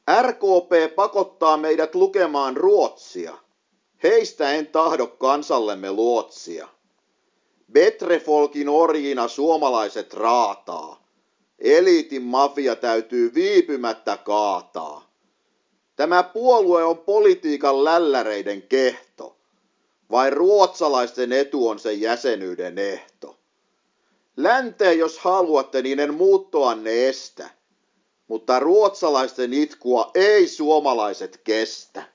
RKP pakottaa meidät lukemaan ruotsia. Heistä en tahdo kansallemme luotsia. Betrefolkin orjina suomalaiset raataa. Eliitin mafia täytyy viipymättä kaataa. Tämä puolue on politiikan lälläreiden kehto. Vain ruotsalaisten etu on sen jäsenyyden ehto. Länteen jos haluatte, niin en muuttoanne estä. Mutta ruotsalaisten itkua ei suomalaiset kestä.